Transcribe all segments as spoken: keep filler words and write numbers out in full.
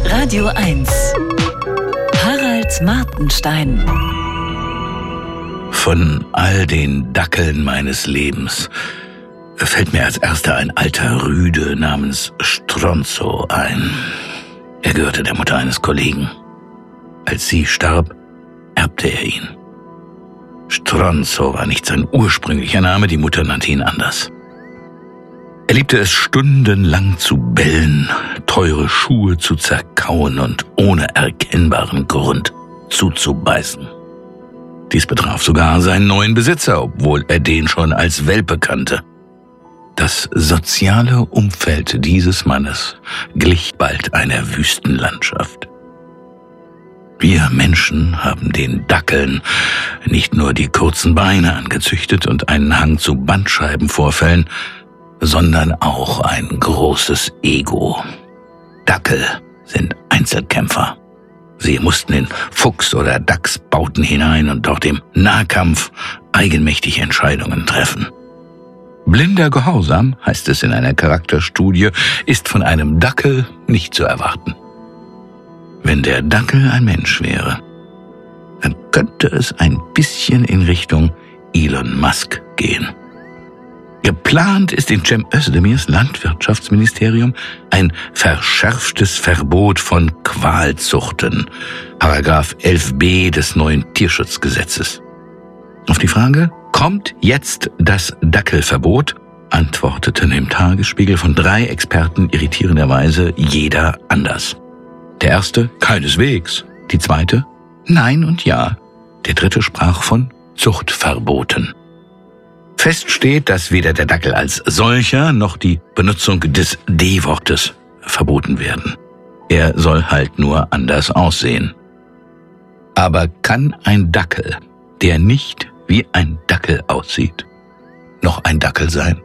Radio eins. Harald Martenstein. Von all den Dackeln meines Lebens fällt mir als erster ein alter Rüde namens Stronzo ein. Er gehörte der Mutter eines Kollegen. Als sie starb, erbte er ihn. Stronzo war nicht sein ursprünglicher Name, die Mutter nannte ihn anders. Er liebte es stundenlang zu bellen, teure Schuhe zu zerkauen und ohne erkennbaren Grund zuzubeißen. Dies betraf sogar seinen neuen Besitzer, obwohl er den schon als Welpe kannte. Das soziale Umfeld dieses Mannes glich bald einer Wüstenlandschaft. Wir Menschen haben den Dackeln nicht nur die kurzen Beine angezüchtet und einen Hang zu Bandscheibenvorfällen, sondern auch ein großes Ego. Dackel sind Einzelkämpfer. Sie mussten in Fuchs- oder Dachsbauten hinein und dort im Nahkampf eigenmächtig Entscheidungen treffen. Blinder Gehorsam, heißt es in einer Charakterstudie, ist von einem Dackel nicht zu erwarten. Wenn der Dackel ein Mensch wäre, dann könnte es ein bisschen in Richtung Elon Musk gehen. Geplant ist in Cem Özdemirs Landwirtschaftsministerium ein verschärftes Verbot von Qualzuchten, Paragraph elf b des neuen Tierschutzgesetzes. Auf die Frage, kommt jetzt das Dackelverbot, antworteten im Tagesspiegel von drei Experten irritierenderweise jeder anders. Der erste, keineswegs. Die zweite, nein und ja. Der dritte sprach von Zuchtverboten. Fest steht, dass weder der Dackel als solcher noch die Benutzung des D-Wortes verboten werden. Er soll halt nur anders aussehen. Aber kann ein Dackel, der nicht wie ein Dackel aussieht, noch ein Dackel sein?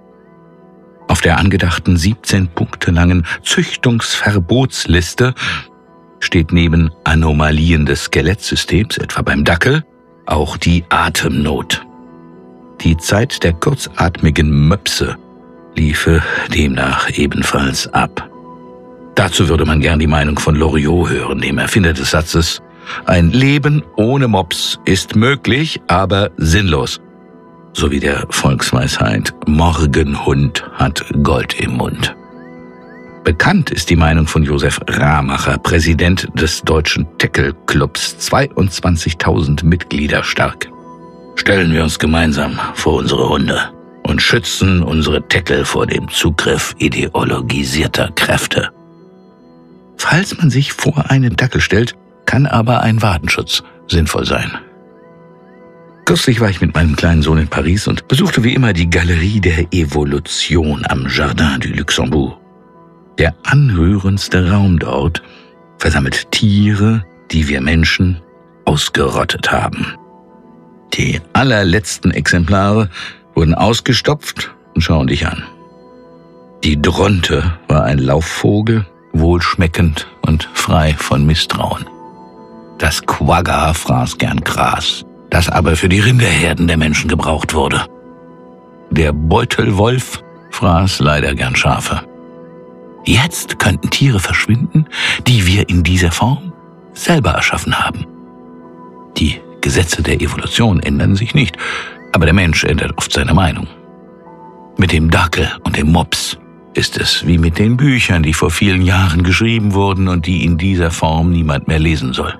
Auf der angedachten siebzehn Punkte langen Züchtungsverbotsliste steht neben Anomalien des Skelettsystems, etwa beim Dackel, auch die Atemnot. Die Zeit der kurzatmigen Möpse liefe demnach ebenfalls ab. Dazu würde man gern die Meinung von Loriot hören, dem Erfinder des Satzes: Ein Leben ohne Mops ist möglich, aber sinnlos. Sowie der Volksweisheit: Morgenhund hat Gold im Mund. Bekannt ist die Meinung von Josef Ramacher, Präsident des Deutschen Tackle-Clubs, zweiundzwanzigtausend Mitglieder stark. Stellen wir uns gemeinsam vor unsere Hunde und schützen unsere Tackle vor dem Zugriff ideologisierter Kräfte. Falls man sich vor einen Dackel stellt, kann aber ein Wadenschutz sinnvoll sein. Kürzlich war ich mit meinem kleinen Sohn in Paris und besuchte wie immer die Galerie der Evolution am Jardin du Luxembourg. Der anrührendste Raum dort versammelt Tiere, die wir Menschen ausgerottet haben. Die allerletzten Exemplare wurden ausgestopft und schauen dich an. Die Dronte war ein Laufvogel, wohlschmeckend und frei von Misstrauen. Das Quagga fraß gern Gras, das aber für die Rinderherden der Menschen gebraucht wurde. Der Beutelwolf fraß leider gern Schafe. Jetzt könnten Tiere verschwinden, die wir in dieser Form selber erschaffen haben. Die Gesetze der Evolution ändern sich nicht, aber der Mensch ändert oft seine Meinung. Mit dem Dackel und dem Mops ist es wie mit den Büchern, die vor vielen Jahren geschrieben wurden und die in dieser Form niemand mehr lesen soll.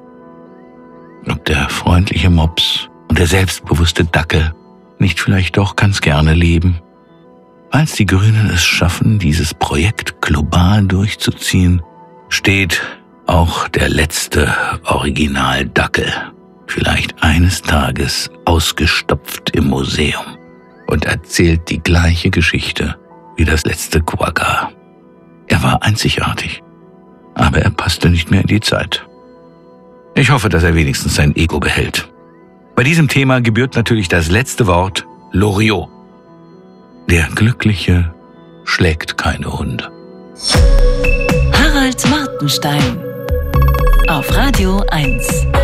Ob der freundliche Mops und der selbstbewusste Dackel nicht vielleicht doch ganz gerne leben? Als die Grünen es schaffen, dieses Projekt global durchzuziehen, steht auch der letzte Original-Dackel vielleicht eines Tages ausgestopft im Museum und erzählt die gleiche Geschichte wie das letzte Quagga. Er war einzigartig, aber er passte nicht mehr in die Zeit. Ich hoffe, dass er wenigstens sein Ego behält. Bei diesem Thema gebührt natürlich das letzte Wort Loriot. Der Glückliche schlägt keine Hunde. Harald Martenstein auf Radio eins.